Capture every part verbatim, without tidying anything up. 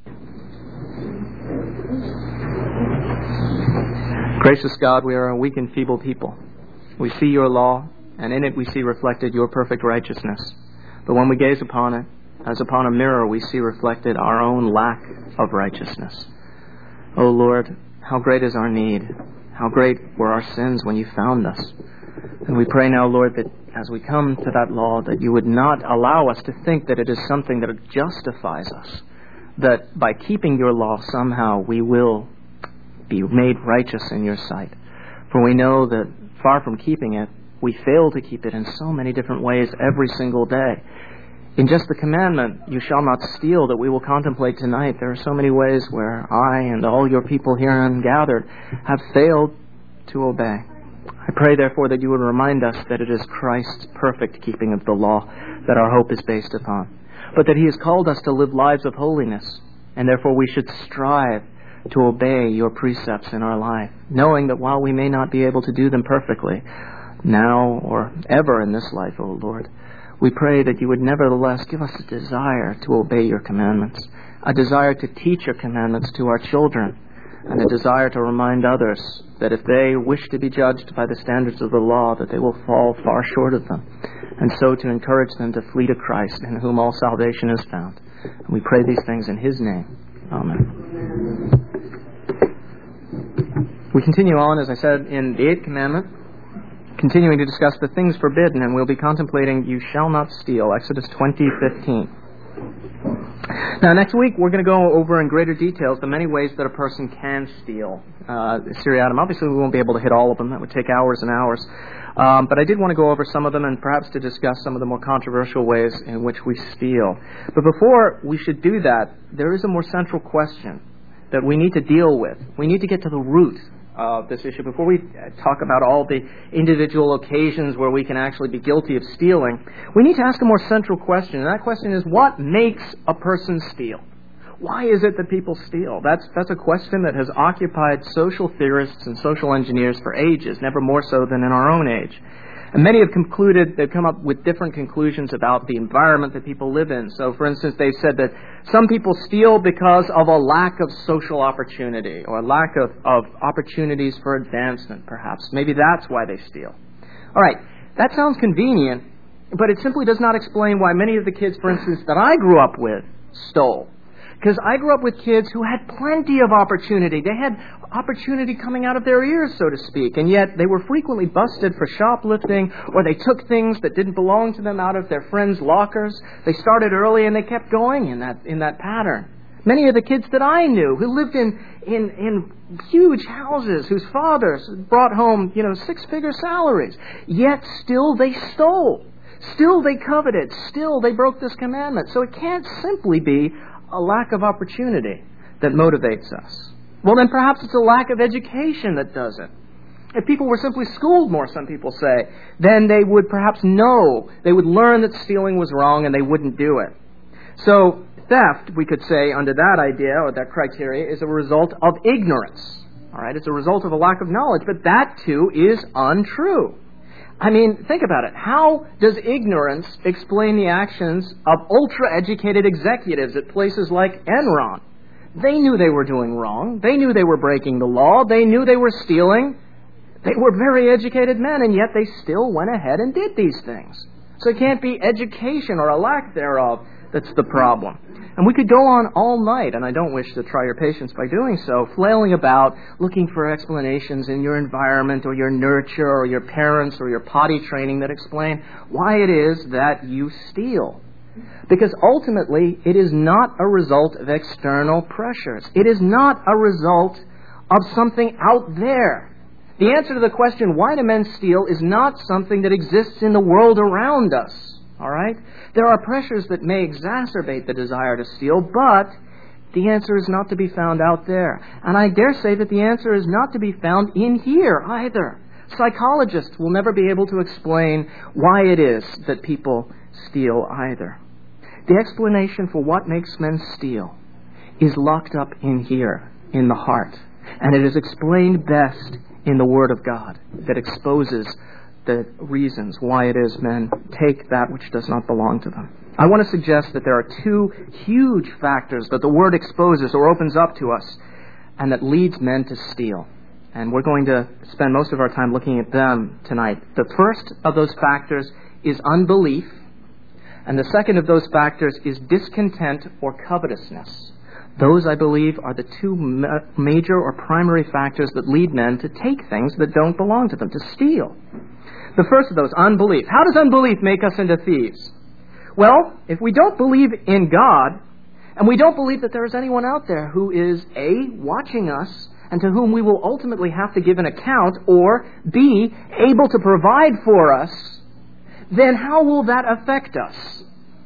Gracious God, we are a weak and feeble people. We see your law, and in it we see reflected your perfect righteousness. But when we gaze upon it, as upon a mirror, we see reflected our own lack of righteousness. O Lord, how great is our need. How great were our sins when you found us. And we pray now, Lord, that as we come to that law, that you would not allow us to think that it is something that justifies us, that by keeping your law somehow we will be made righteous in your sight. For we know that far from keeping it, we fail to keep it in so many different ways every single day. In just the commandment, you shall not steal, that we will contemplate tonight, there are so many ways where I and all your people here gathered have failed to obey. I pray, therefore, that you would remind us that it is Christ's perfect keeping of the law that our hope is based upon, but that he has called us to live lives of holiness, and therefore we should strive to obey your precepts in our life, knowing that while we may not be able to do them perfectly, now or ever in this life, O Lord, we pray that you would nevertheless give us a desire to obey your commandments, a desire to teach your commandments to our children, and a desire to remind others that if they wish to be judged by the standards of the law, that they will fall far short of them, and so to encourage them to flee to Christ, in whom all salvation is found. And we pray these things in his name. Amen. We continue on, as I said, in the eighth commandment, continuing to discuss the things forbidden, and we'll be contemplating you shall not steal, Exodus twenty fifteen. Now, next week, we're going to go over in greater details the many ways that a person can steal. Uh, seriatim. Obviously, we won't be able to hit all of them. That would take hours and hours. Um, but I did want to go over some of them and perhaps to discuss some of the more controversial ways in which we steal. But before we should do that, there is a more central question that we need to deal with. We need to get to the root of this issue. Before we talk about all the individual occasions where we can actually be guilty of stealing, we need to ask a more central question. And that question is, what makes a person steal? Why is it that people steal? That's that's a question that has occupied social theorists and social engineers for ages, never more so than in our own age. And many have concluded, they've come up with different conclusions about the environment that people live in. So, for instance, they've said that some people steal because of a lack of social opportunity, or a lack of, of opportunities for advancement, perhaps. Maybe that's why they steal. All right, that sounds convenient, but it simply does not explain why many of the kids, for instance, that I grew up with stole. Because I grew up with kids who had plenty of opportunity. They had opportunity coming out of their ears, so to speak, and yet they were frequently busted for shoplifting, or they took things that didn't belong to them out of their friends' lockers. They started early and they kept going in that in that pattern. Many of the kids that I knew who lived in, in, in huge houses, whose fathers brought home, you know, six-figure salaries, yet still they stole. Still they coveted. Still they broke this commandment. So it can't simply be a lack of opportunity that motivates us. Well, then perhaps it's a lack of education that does it. If people were simply schooled more, some people say, then they would perhaps know, they would learn that stealing was wrong and they wouldn't do it. So theft, we could say, under that idea or that criteria, is a result of ignorance. All right, it's a result of a lack of knowledge, but that too is untrue. I mean, think about it. How does ignorance explain the actions of ultra-educated executives at places like Enron? They knew they were doing wrong. They knew they were breaking the law. They knew they were stealing. They were very educated men, and yet they still went ahead and did these things. So it can't be education or a lack thereof that's the problem. And we could go on all night, and I don't wish to try your patience by doing so, flailing about, looking for explanations in your environment or your nurture or your parents or your potty training that explain why it is that you steal. Because ultimately, it is not a result of external pressures. It is not a result of something out there. The answer to the question, why do men steal, is not something that exists in the world around us. All right? There are pressures that may exacerbate the desire to steal, but the answer is not to be found out there. And I dare say that the answer is not to be found in here either. Psychologists will never be able to explain why it is that people steal either. The explanation for what makes men steal is locked up in here, in the heart. And it is explained best in the Word of God that exposes the reasons why it is men take that which does not belong to them. I want to suggest that there are two huge factors that the Word exposes or opens up to us and that leads men to steal. And we're going to spend most of our time looking at them tonight. The first of those factors is unbelief, and the second of those factors is discontent or covetousness. Those, I believe, are the two ma- major or primary factors that lead men to take things that don't belong to them, to steal. The first of those, unbelief. How does unbelief make us into thieves? Well, if we don't believe in God, and we don't believe that there is anyone out there who is, A, watching us, and to whom we will ultimately have to give an account, or B, able to provide for us, then how will that affect us?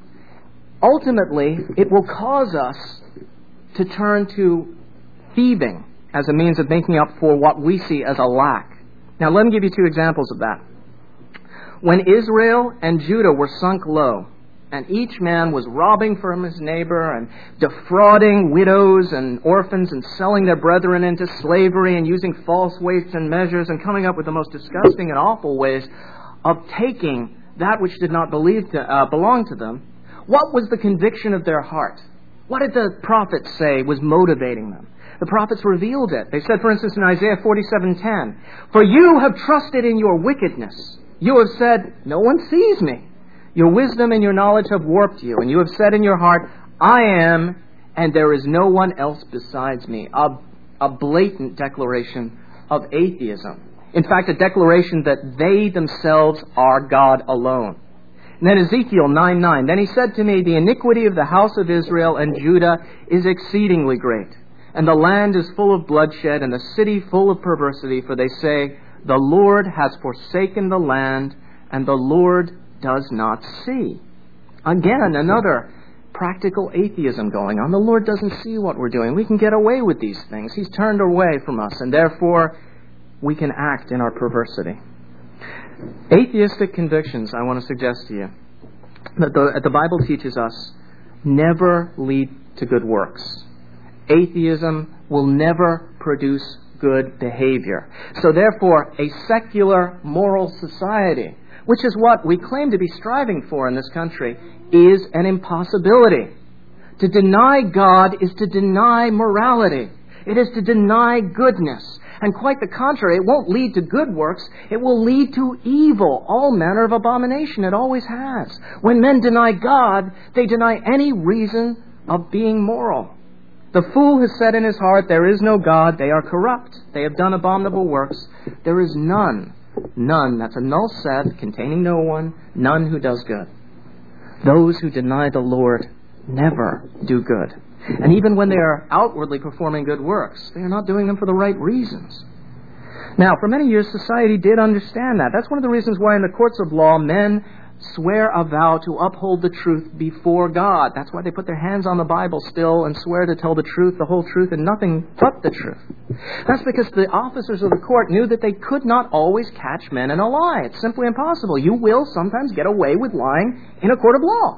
Ultimately, it will cause us to turn to thieving as a means of making up for what we see as a lack. Now, let me give you two examples of that. When Israel and Judah were sunk low, and each man was robbing from his neighbor and defrauding widows and orphans and selling their brethren into slavery and using false weights and measures and coming up with the most disgusting and awful ways of taking that which did not believe to, uh, belong to them, what was the conviction of their heart? What did the prophets say was motivating them? The prophets revealed it. They said, for instance, in Isaiah forty-seven ten, "For you have trusted in your wickedness. You have said, 'No one sees me.' Your wisdom and your knowledge have warped you, and you have said in your heart, 'I am, and there is no one else besides me.'" A, a blatant declaration of atheism. In fact, a declaration that they themselves are God alone. And then Ezekiel nine nine, "Then he said to me, the iniquity of the house of Israel and Judah is exceedingly great, and the land is full of bloodshed, and the city full of perversity, for they say, the Lord has forsaken the land, and the Lord does not see." Again, another practical atheism going on. The Lord doesn't see what we're doing. We can get away with these things. He's turned away from us, and therefore we can act in our perversity. Atheistic convictions, I want to suggest to you, that the, the Bible teaches us, never lead to good works. Atheism will never produce good behavior. So therefore, a secular moral society, which is what we claim to be striving for in this country, is an impossibility. To deny God is to deny morality. It is to deny goodness. And quite the contrary, it won't lead to good works. It will lead to evil, all manner of abomination. It always has. When men deny God, they deny any reason of being moral. The fool has said in his heart, "There is no God." They are corrupt. They have done abominable works. There is none. None. That's a null set containing no one. None who does good. Those who deny the Lord never do good. And even when they are outwardly performing good works, they are not doing them for the right reasons. Now, for many years, society did understand that. That's one of the reasons why in the courts of law, men swear a vow to uphold the truth before God. That's why they put their hands on the Bible still and swear to tell the truth, the whole truth, and nothing but the truth. That's because the officers of the court knew that they could not always catch men in a lie. It's simply impossible. You will sometimes get away with lying in a court of law.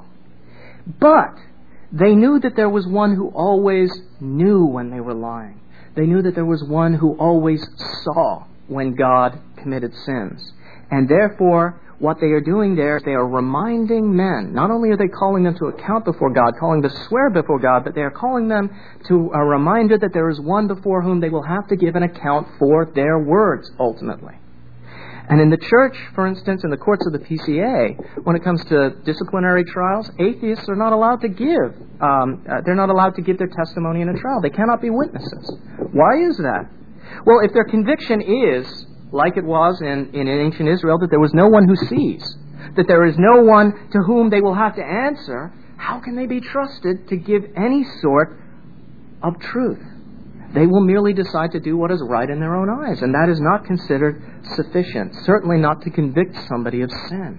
But they knew that there was one who always knew when they were lying. They knew that there was one who always saw when God committed sins. And therefore, what they are doing there is they are reminding men, not only are they calling them to account before God, calling them to swear before God, but they are calling them to a reminder that there is one before whom they will have to give an account for their words, ultimately. And in the church, for instance, in the courts of the P C A, when it comes to disciplinary trials, atheists are not allowed to give, um, uh, they're not allowed to give their testimony in a trial. They cannot be witnesses. Why is that? Well, if their conviction is, like it was in, in ancient Israel, that there was no one who sees, that there is no one to whom they will have to answer, how can they be trusted to give any sort of truth? They will merely decide to do what is right in their own eyes, and that is not considered sufficient, certainly not to convict somebody of sin.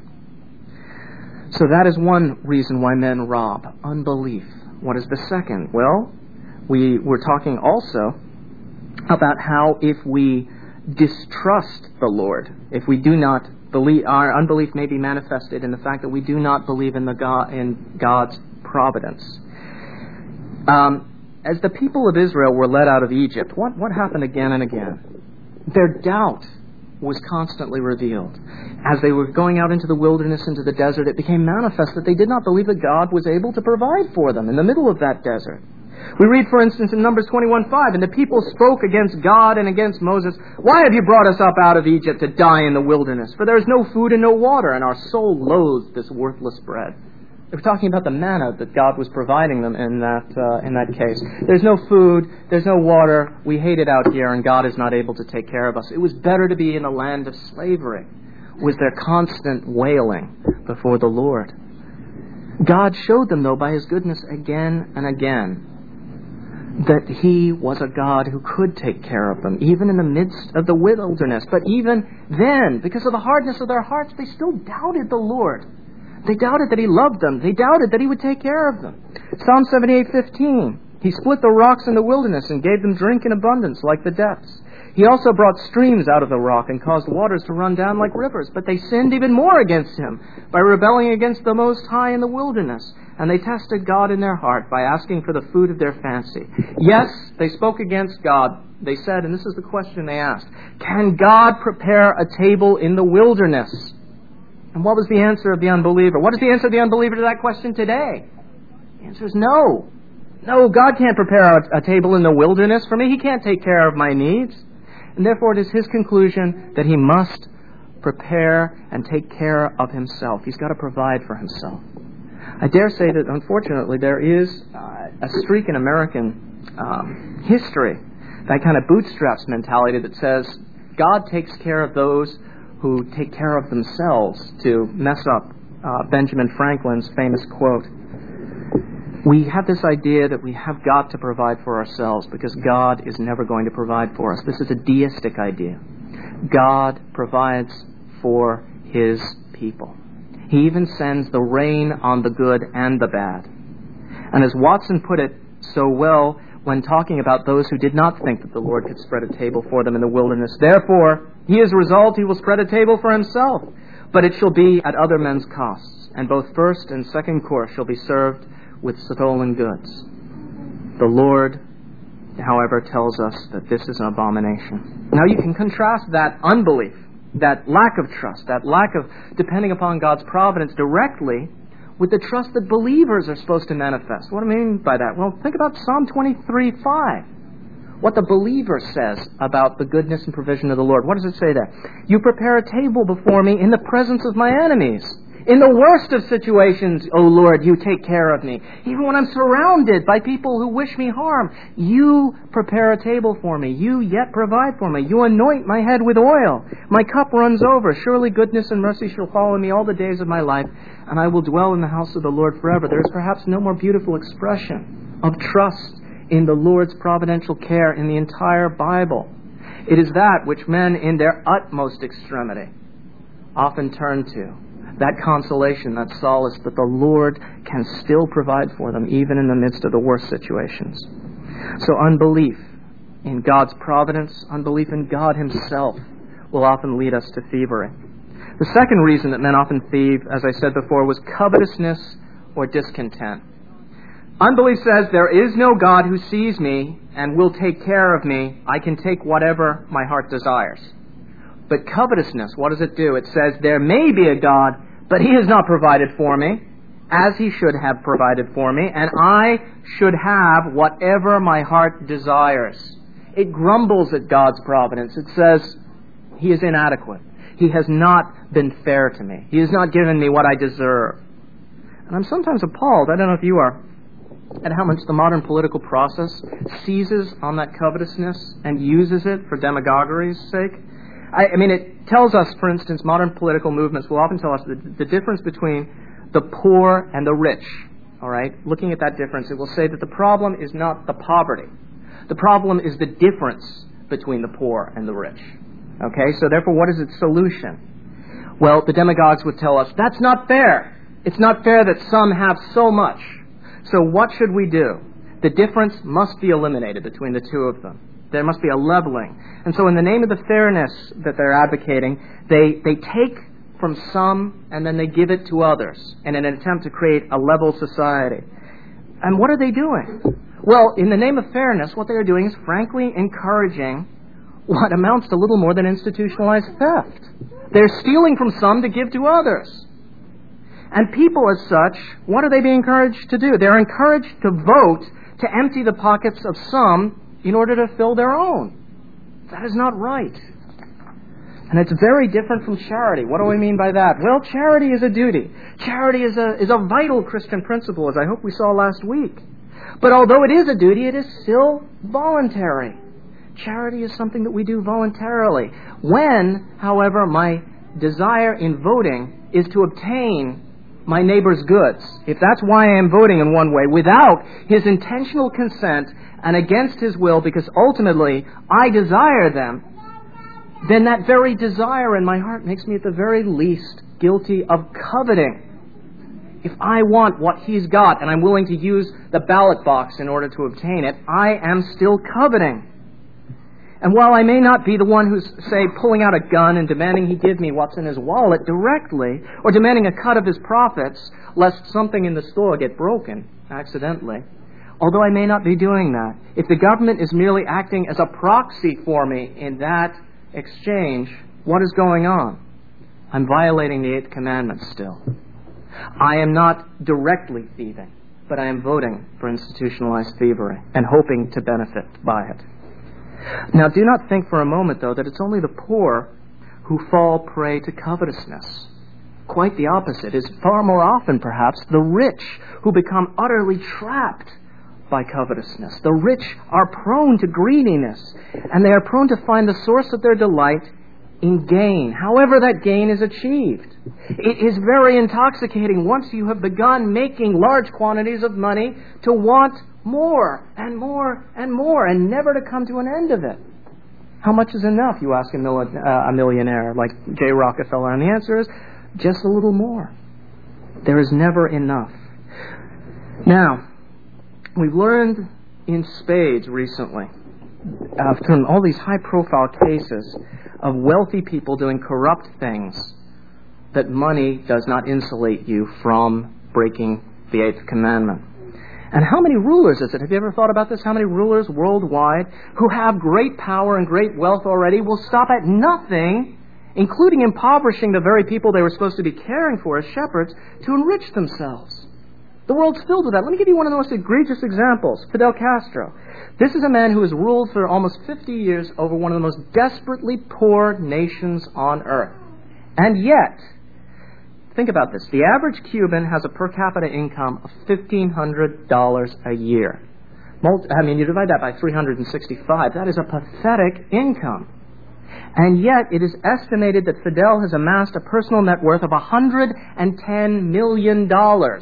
So that is one reason why men rob, unbelief. What is the second? Well, we were talking also about how if we distrust the Lord, if we do not believe, our unbelief may be manifested in the fact that we do not believe in the God, in God's providence. Um, as the people of Israel were led out of Egypt, what, what happened again and again? Their doubt was constantly revealed. As they were going out into the wilderness, into the desert, it became manifest that they did not believe that God was able to provide for them in the middle of that desert. We read, for instance, in Numbers twenty-one five, and the people spoke against God and against Moses, "Why have you brought us up out of Egypt to die in the wilderness? For there is no food and no water, and our soul loathes this worthless bread." They were talking about the manna that God was providing them in that uh, in that case. There's no food, there's no water, we hate it out here, and God is not able to take care of us. It was better to be in a land of slavery, was their constant wailing before the Lord. God showed them, though, by His goodness again and again, that He was a God who could take care of them, even in the midst of the wilderness. But even then, because of the hardness of their hearts, they still doubted the Lord. They doubted that He loved them. They doubted that He would take care of them. Psalm seventy-eight fifteen, He split the rocks in the wilderness and gave them drink in abundance like the depths. He also brought streams out of the rock and caused waters to run down like rivers. But they sinned even more against Him by rebelling against the Most High in the wilderness. And they tested God in their heart by asking for the food of their fancy. Yes, they spoke against God. They said, and this is the question they asked, "Can God prepare a table in the wilderness?" And what was the answer of the unbeliever? What is the answer of the unbeliever to that question today? The answer is no. No, God can't prepare a, a table in the wilderness for me. He can't take care of my needs. And therefore it is his conclusion that he must prepare and take care of himself. He's got to provide for himself. I dare say that, unfortunately, there is uh, a streak in American um, history, that kind of bootstraps mentality that says God takes care of those who take care of themselves, to mess up uh, Benjamin Franklin's famous quote. We have this idea that we have got to provide for ourselves because God is never going to provide for us. This is a deistic idea. God provides for His people. He even sends the rain on the good and the bad. And as Watson put it so well when talking about those who did not think that the Lord could spread a table for them in the wilderness, "Therefore, He is resolved He will spread a table for Himself, but it shall be at other men's costs, and both first and second course shall be served with stolen goods." The Lord, however, tells us that this is an abomination. Now you can contrast that unbelief, that lack of trust, that lack of depending upon God's providence directly with the trust that believers are supposed to manifest. What do I mean by that? Well, think about Psalm twenty-three five. What the believer says about the goodness and provision of the Lord. What does it say there? "You prepare a table before me in the presence of my enemies. In the worst of situations, O Lord, you take care of me. Even when I'm surrounded by people who wish me harm, you prepare a table for me. You yet provide for me. You anoint my head with oil. My cup runs over. Surely goodness and mercy shall follow me all the days of my life, and I will dwell in the house of the Lord forever." There is perhaps no more beautiful expression of trust in the Lord's providential care in the entire Bible. It is that which men in their utmost extremity often turn to. That consolation, that solace that the Lord can still provide for them even in the midst of the worst situations. So unbelief in God's providence, unbelief in God Himself will often lead us to thievery. The second reason that men often thieve, as I said before, was covetousness or discontent. Unbelief says, there is no God who sees me and will take care of me. I can take whatever my heart desires. But covetousness, what does it do? It says, there may be a God, but He has not provided for me as He should have provided for me, and I should have whatever my heart desires. It grumbles at God's providence. It says, He is inadequate. He has not been fair to me. He has not given me what I deserve. And I'm sometimes appalled, I don't know if you are, at how much the modern political process seizes on that covetousness and uses it for demagoguery's sake. I, I mean, it tells us, for instance, modern political movements will often tell us the, the difference between the poor and the rich. All right? Looking at that difference, it will say that the problem is not the poverty. The problem is the difference between the poor and the rich. Okay? So therefore, what is its solution? Well, the demagogues would tell us, that's not fair. It's not fair that some have so much. So what should we do? The difference must be eliminated between the two of them. There must be a leveling. And so in the name of the fairness that they're advocating, they, they take from some and then they give it to others in an attempt to create a level society. And what are they doing? Well, in the name of fairness, what they are doing is frankly encouraging what amounts to little more than institutionalized theft. They're stealing from some to give to others. And people as such, what are they being encouraged to do? They're encouraged to vote to empty the pockets of some in order to fill their own. That is not right. And it's very different from charity. What do I mean by that? Well, charity is a duty. Charity is a, is a vital Christian principle, as I hope we saw last week. But although it is a duty, it is still voluntary. Charity is something that we do voluntarily. When, however, my desire in voting is to obtain my neighbor's goods, if that's why I am voting in one way, without his intentional consent and against his will, because ultimately I desire them, then that very desire in my heart makes me at the very least guilty of coveting. If I want what he's got and I'm willing to use the ballot box in order to obtain it, I am still coveting. And while I may not be the one who's, say, pulling out a gun and demanding he give me what's in his wallet directly, or demanding a cut of his profits, lest something in the store get broken accidentally, although I may not be doing that, if the government is merely acting as a proxy for me in that exchange, what is going on? I'm violating the Eighth Commandment still. I am not directly thieving, but I am voting for institutionalized thievery and hoping to benefit by it. Now, do not think for a moment, though, that it's only the poor who fall prey to covetousness. Quite the opposite. It is far more often, perhaps, the rich who become utterly trapped by covetousness. The rich are prone to greediness, and they are prone to find the source of their delight in gain, however that gain is achieved. It is very intoxicating once you have begun making large quantities of money to want more and more and more and never to come to an end of it. How much is enough, you ask a, mil- uh, a millionaire like Jay Rockefeller, and the answer is just a little more. There is never enough. Now, we've learned in spades recently, uh, from all these high-profile cases of wealthy people doing corrupt things, that money does not insulate you from breaking the Eighth Commandment. And how many rulers is it? Have you ever thought about this? How many rulers worldwide who have great power and great wealth already will stop at nothing, including impoverishing the very people they were supposed to be caring for as shepherds, to enrich themselves? The world's filled with that. Let me give you one of the most egregious examples, Fidel Castro. This is a man who has ruled for almost fifty years over one of the most desperately poor nations on earth. And yet, think about this. The average Cuban has a per capita income of fifteen hundred dollars a year. I mean, you divide that by three hundred sixty-five. That is a pathetic income. And yet, it is estimated that Fidel has amassed a personal net worth of one hundred ten million dollars.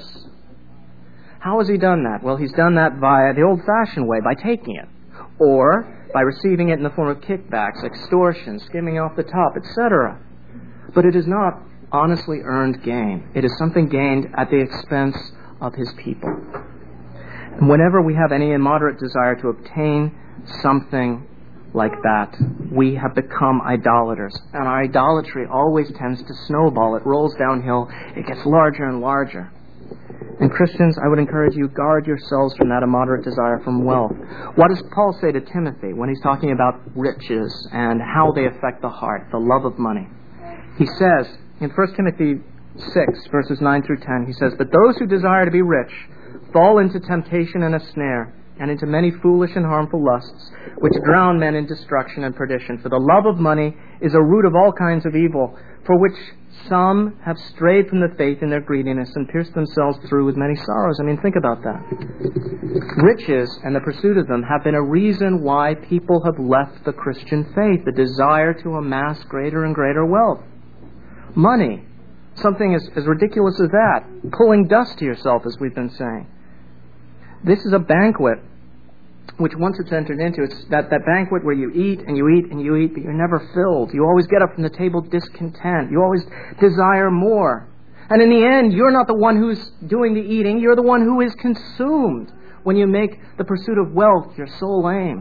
How has he done that? Well, he's done that via the old-fashioned way, by taking it, or by receiving it in the form of kickbacks, extortion, skimming off the top, et cetera. But it is not honestly earned gain. It is something gained at the expense of his people. And whenever we have any immoderate desire to obtain something like that, we have become idolaters. And our idolatry always tends to snowball. It rolls downhill. It gets larger and larger. And Christians, I would encourage you, guard yourselves from that immoderate desire from wealth. What does Paul say to Timothy when he's talking about riches and how they affect the heart, the love of money? He says, in First Timothy six, verses nine through ten, he says, "But those who desire to be rich fall into temptation and a snare, and into many foolish and harmful lusts, which drown men in destruction and perdition. For the love of money is a root of all kinds of evil, for which some have strayed from the faith in their greediness and pierced themselves through with many sorrows." I mean, think about that. Riches and the pursuit of them have been a reason why people have left the Christian faith, the desire to amass greater and greater wealth. Money, something as, as ridiculous as that, pulling dust to yourself, as we've been saying. This is a banquet which once it's entered into, it's that, that banquet where you eat and you eat and you eat, but you're never filled. You always get up from the table discontent. You always desire more. And in the end, you're not the one who's doing the eating. You're the one who is consumed when you make the pursuit of wealth your sole aim.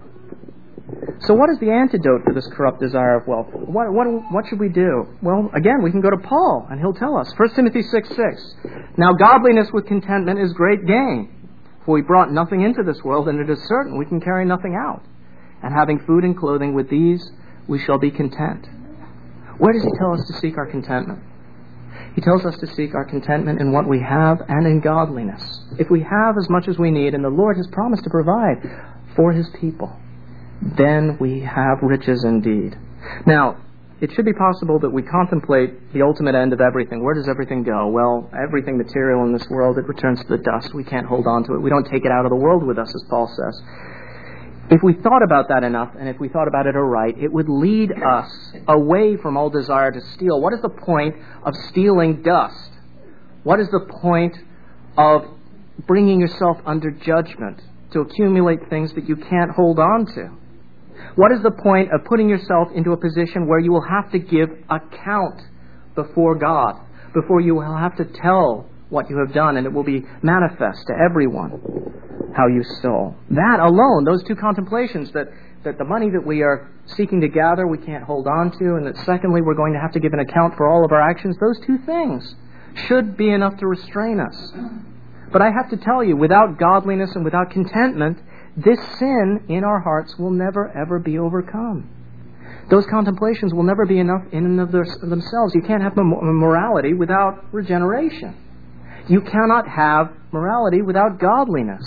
So what is the antidote for this corrupt desire of wealth? What, what, what should we do? Well, again, we can go to Paul, and he'll tell us. First Timothy six six. "Now godliness with contentment is great gain. For we brought nothing into this world, and it is certain we can carry nothing out. and having food and clothing, with these we shall be content. Where does he tell us to seek our contentment? He tells us to seek our contentment in what we have and in godliness. If we have as much as we need, and the Lord has promised to provide for his people, then we have riches indeed. Now, it should be possible that we contemplate the ultimate end of everything. Where does everything go? Well, everything material in this world, it returns to the dust. We can't hold on to it. We don't take it out of the world with us, as Paul says. If we thought about that enough, and if we thought about it aright, it would lead us away from all desire to steal. What is the point of stealing dust? What is the point of bringing yourself under judgment to accumulate things that you can't hold on to? What is the point of putting yourself into a position where you will have to give account before God, before you will have to tell what you have done, and it will be manifest to everyone how you stole? That alone, those two contemplations, that, that the money that we are seeking to gather we can't hold on to, and that secondly we're going to have to give an account for all of our actions, those two things should be enough to restrain us. But I have to tell you, without godliness and without contentment, this sin in our hearts will never ever be overcome. Those contemplations will never be enough in and of themselves. You can't have morality without regeneration. You cannot have morality without godliness.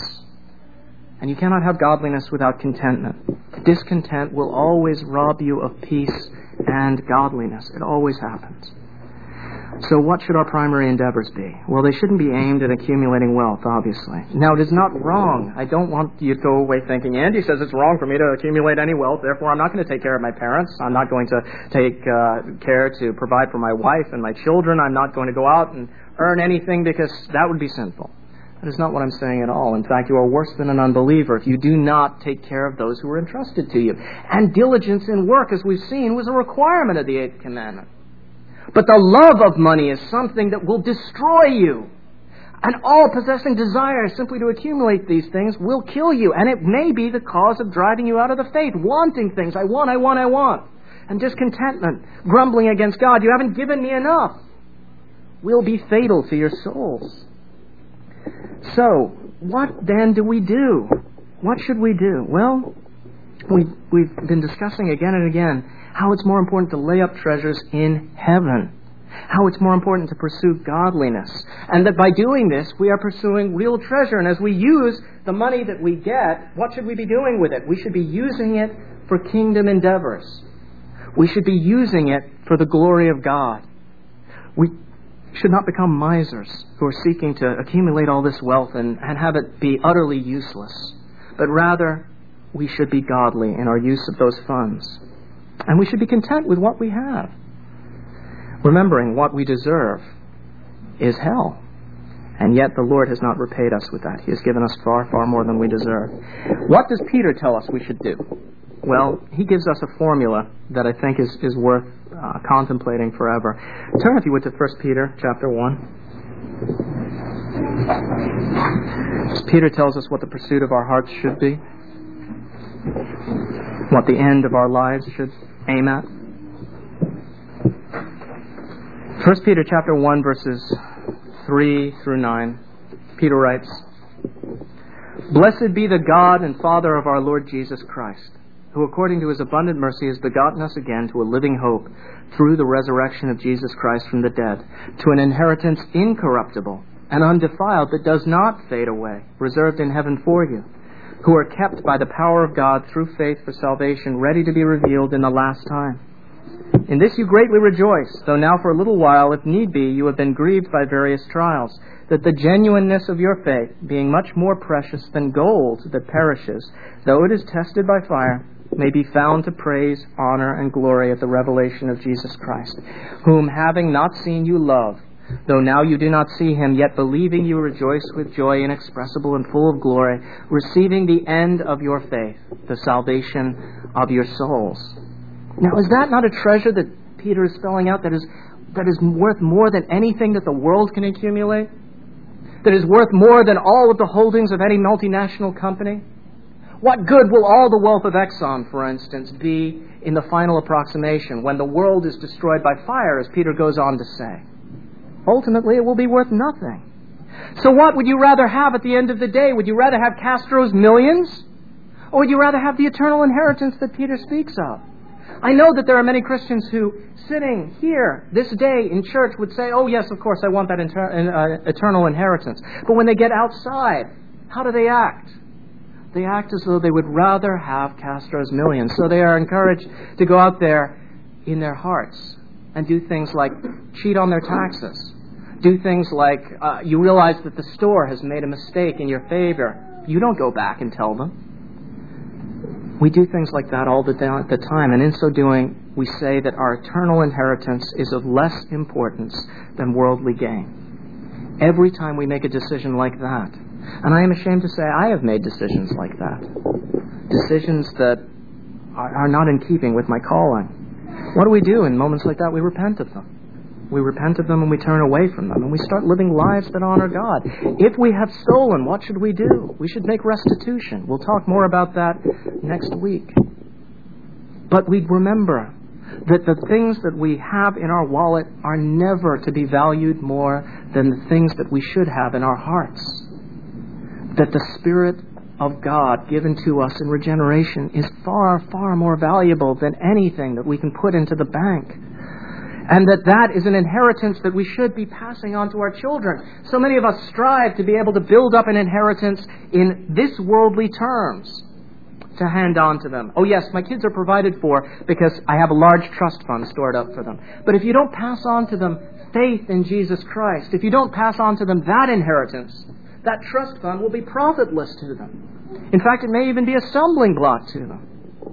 And you cannot have godliness without contentment. Discontent will always rob you of peace and godliness. It always happens. So what should our primary endeavors be? Well, they shouldn't be aimed at accumulating wealth, obviously. Now, it is not wrong. I don't want you to go away thinking, Andy says it's wrong for me to accumulate any wealth, therefore I'm not going to take care of my parents. I'm not going to take uh, care to provide for my wife and my children. I'm not going to go out and earn anything because that would be sinful. That is not what I'm saying at all. In fact, you are worse than an unbeliever if you do not take care of those who are entrusted to you. And diligence in work, as we've seen, was a requirement of the Eighth Commandment. But the love of money is something that will destroy you. And all possessing desire simply to accumulate these things will kill you. And it may be the cause of driving you out of the faith. Wanting things. I want, I want, I want. And discontentment. Grumbling against God. You haven't given me enough. Will be fatal to your souls. So, what then do we do? What should we do? Well, we, we've been discussing again and again how it's more important to lay up treasures in heaven. How it's more important to pursue godliness. And that by doing this, we are pursuing real treasure. And as we use the money that we get, what should we be doing with it? We should be using it for kingdom endeavors. We should be using it for the glory of God. We should not become misers who are seeking to accumulate all this wealth and, and have it be utterly useless. But rather, we should be godly in our use of those funds. And we should be content with what we have. Remembering what we deserve is hell. And yet the Lord has not repaid us with that. He has given us far, far more than we deserve. What does Peter tell us we should do? Well, he gives us a formula that I think is, is worth uh, contemplating forever. Turn, if you would, to First Peter chapter one. Peter tells us what the pursuit of our hearts should be, what the end of our lives should aim at. First Peter chapter one, verses three through nine. Peter writes, "Blessed be the God and Father of our Lord Jesus Christ, who according to his abundant mercy has begotten us again to a living hope through the resurrection of Jesus Christ from the dead, to an inheritance incorruptible and undefiled that does not fade away, reserved in heaven for you, who are kept by the power of God through faith for salvation, ready to be revealed in the last time. In this you greatly rejoice, though now for a little while, if need be, you have been grieved by various trials, that the genuineness of your faith, being much more precious than gold that perishes, though it is tested by fire, may be found to praise, honor, and glory at the revelation of Jesus Christ, whom having not seen you love, though now you do not see him, yet believing you rejoice with joy inexpressible and full of glory, receiving the end of your faith, the salvation of your souls." Now, is that not a treasure that Peter is spelling out that is that is worth more than anything that the world can accumulate? That is worth more than all of the holdings of any multinational company? What good will all the wealth of Exxon, for instance, be in the final approximation when the world is destroyed by fire, as Peter goes on to say? Ultimately, it will be worth nothing. So what would you rather have at the end of the day? Would you rather have Castro's millions? Or would you rather have the eternal inheritance that Peter speaks of? I know that there are many Christians who, sitting here this day in church, would say, oh yes, of course, I want that inter- uh, eternal inheritance. But when they get outside, how do they act? They act as though they would rather have Castro's millions. So they are encouraged to go out there in their hearts and do things like cheat on their taxes. Do things like uh, you realize that the store has made a mistake in your favor. You don't go back and tell them. We do things like that all the, the time, and in so doing, we say that our eternal inheritance is of less importance than worldly gain. Every time we make a decision like that, and I am ashamed to say I have made decisions like that, decisions that are, are not in keeping with my calling. What do we do in moments like that? We repent of them. We repent of them and we turn away from them, and we start living lives that honor God. If we have stolen, what should we do? We should make restitution. We'll talk more about that next week. But we remember that the things that we have in our wallet are never to be valued more than the things that we should have in our hearts. That the Spirit of God given to us in regeneration is far, far more valuable than anything that we can put into the bank. And that that is an inheritance that we should be passing on to our children. So many of us strive to be able to build up an inheritance in this worldly terms to hand on to them. Oh yes, my kids are provided for because I have a large trust fund stored up for them. But if you don't pass on to them faith in Jesus Christ, if you don't pass on to them that inheritance, that trust fund will be profitless to them. In fact, it may even be a stumbling block to them.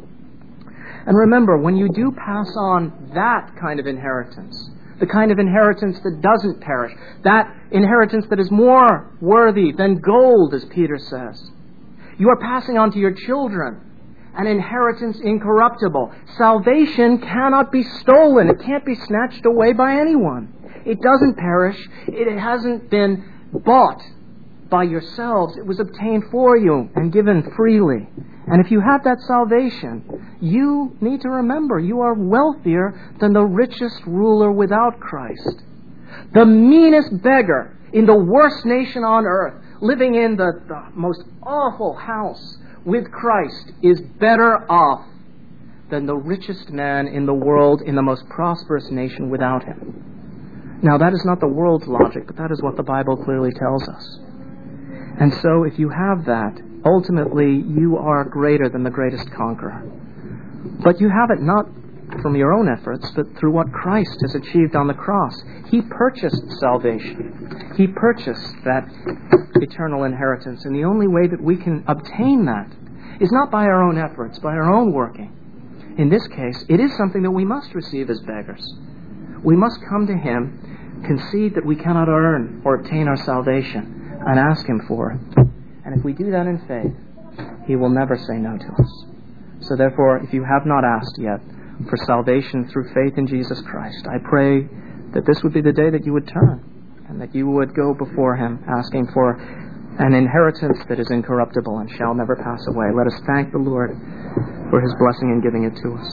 And remember, when you do pass on that kind of inheritance, the kind of inheritance that doesn't perish, that inheritance that is more worthy than gold, as Peter says, you are passing on to your children an inheritance incorruptible. Salvation cannot be stolen. It can't be snatched away by anyone. It doesn't perish. It hasn't been bought by yourselves. It was obtained for you and given freely. And if you have that salvation, you need to remember you are wealthier than the richest ruler without Christ. The meanest beggar in the worst nation on earth, living in the, the most awful house with Christ, is better off than the richest man in the world in the most prosperous nation without him. Now, that is not the world's logic, but that is what the Bible clearly tells us. And so, if you have that, ultimately, you are greater than the greatest conqueror. But you have it not from your own efforts, but through what Christ has achieved on the cross. He purchased salvation. He purchased that eternal inheritance. And the only way that we can obtain that is not by our own efforts, by our own working. In this case, it is something that we must receive as beggars. We must come to Him, concede that we cannot earn or obtain our salvation, and ask Him for it. And if we do that in faith, He will never say no to us. So therefore, if you have not asked yet for salvation through faith in Jesus Christ, I pray that this would be the day that you would turn and that you would go before Him asking for an inheritance that is incorruptible and shall never pass away. Let us thank the Lord for His blessing in giving it to us.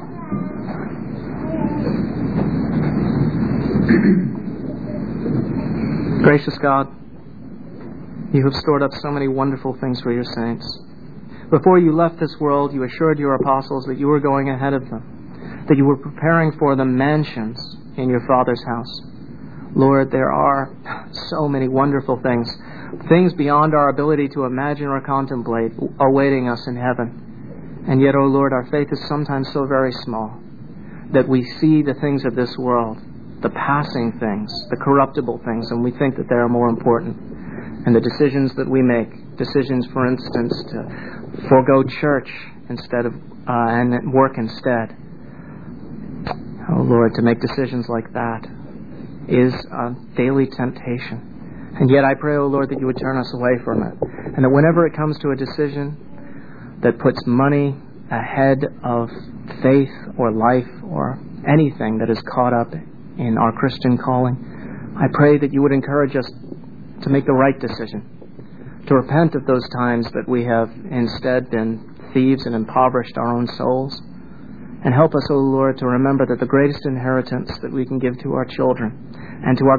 Gracious God, You have stored up so many wonderful things for Your saints. Before You left this world, You assured Your apostles that You were going ahead of them, that You were preparing for them mansions in Your Father's house. Lord, there are so many wonderful things, things beyond our ability to imagine or contemplate, awaiting us in heaven. And yet, O Lord, our faith is sometimes so very small that we see the things of this world, the passing things, the corruptible things, and we think that they are more important. And the decisions that we make, decisions, for instance, to forego church instead of uh, and work instead. Oh Lord, to make decisions like that is a daily temptation. And yet I pray, oh Lord, that You would turn us away from it. And that whenever it comes to a decision that puts money ahead of faith or life or anything that is caught up in our Christian calling, I pray that You would encourage us to make the right decision, to repent of those times that we have instead been thieves and impoverished our own souls, and help us, O Lord, to remember that the greatest inheritance that we can give to our children and to our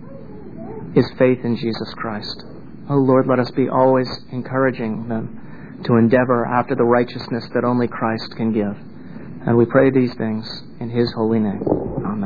grandchildren is faith in Jesus Christ. O Lord, let us be always encouraging them to endeavor after the righteousness that only Christ can give. And we pray these things in His holy name.